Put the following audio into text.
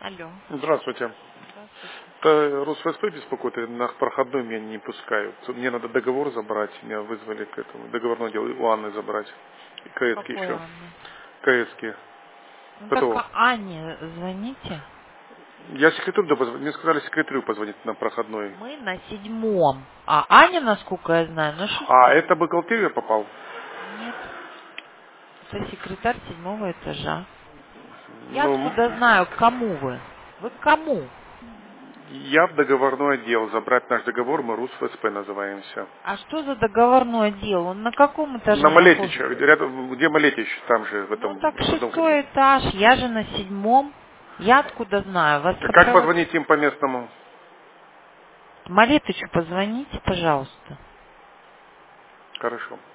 Алло. Здравствуйте. Здравствуйте. Это РусФСП беспокоит, и на проходной меня не пускают. Мне надо договор забрать, меня вызвали к этому. Договорное дело у Анны забрать. И КСки Какой еще. Анны? КСки. Ну так ПТО. Анне звоните. Я секретарю, мне сказали секретарю позвонить на проходной. Мы на 7-м. А Аня, насколько я знаю, на А 6-м. это бухгалтерия попал? Нет. Это секретарь 7-го этажа. Я Ну, откуда знаю, к кому вы? Вы к кому? я в договорной отдел. Забрать наш договор, мы РусФСП называемся. А что за договорной отдел? Он на каком На этаже находится? Малетича, рядом, где Малетич, там же, Ну так в одном кабинете. 6-й этаж. Я же на 7-м. Я откуда знаю? Вас Как сопровод... позвонить им по местному? Малетычу позвоните, пожалуйста. Хорошо.